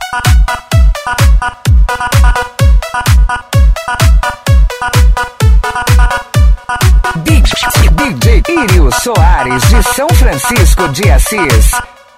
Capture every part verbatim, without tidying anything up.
D J Irio Soares de São Francisco de Assis.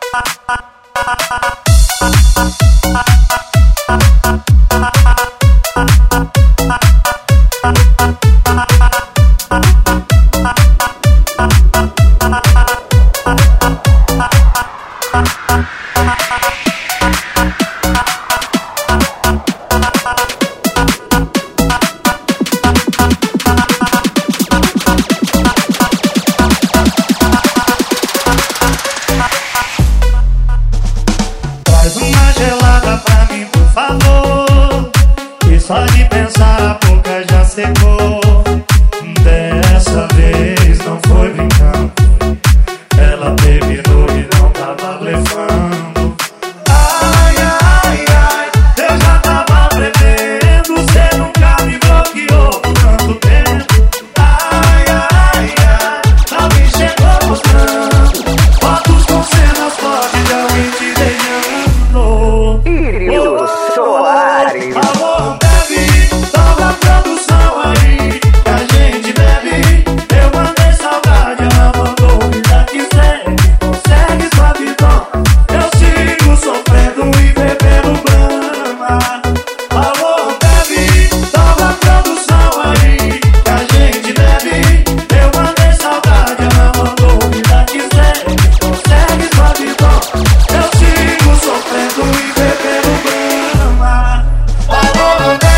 Traz uma gelada pra mim, por favor. E só de pensar a boca já secou. Dessa vez não foi brincando. Ela terminou e não tava blefando. Ai, ai, ai, eu já tava prevendo. Cê nunca me bloqueou por tanto tempo. Ai, ai, ai, alguém chegou mostrando fotos com cenas fortes de alguém te beijando. Irio Soares. Alô, bebe, toca a produção aí, que a gente bebe. Eu mandei saudade, ela mandou me dar que segue. Consegue sua visão, eu sigo sofrendo e bebendo brama. Alô, bebe, toca a produção aí, que a gente bebe. Eu mandei saudade, ela mandou me dar que segue. Consegue sua visão, eu sigo sofrendo e bebendo brama. Alô, bebe.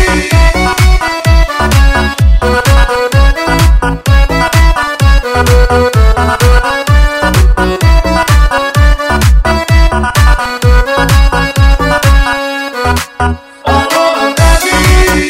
Alô, bebe.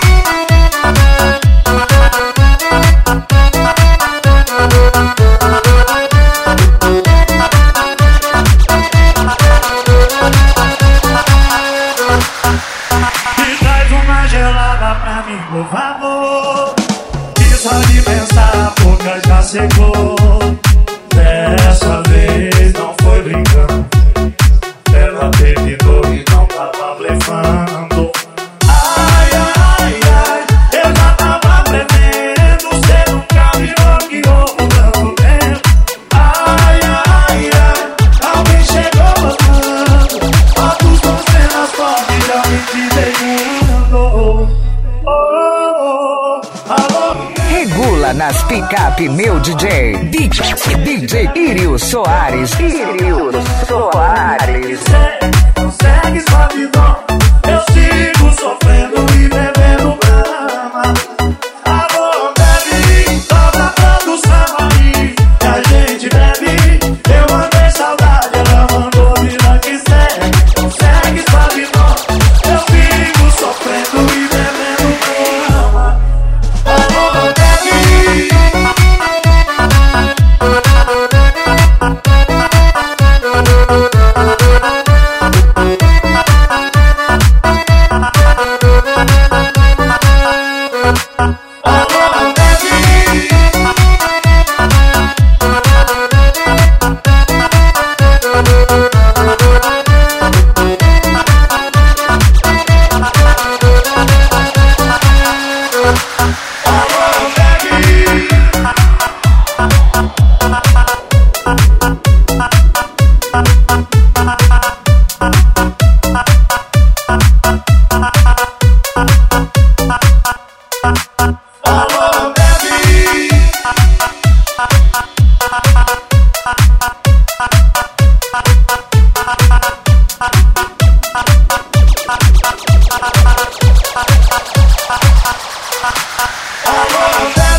Me traz uma gelada pra mim, por favor. E só de pensar a boca já secou. Dessa vez não foi brincando. Ela terminou e não tava blefando. Ai, ai, ai, eu já tava prevendo. Cê nunca me bloqueou por tanto tempo. Ai, ai, ai, alguém chegou mostrando fotos com cenas fortes de alguém te beijando. Oh, oh, oh, alô. Regula nas picape, meu D J. D J Irio Soares. Irio Soares. Consegue sua visão, eu sigo sofrendo e bebendo brama. Alô, bebe, toca a produção aí, que a gente bebe. Eu mandei saudade, ela mandou me dar que segue. Consegue sua visão, eu sigo sofrendo e bebendo brama. Alô, bebe. Alô, bebe. Alô, bebe. Alô, bebe. Alô, bebe.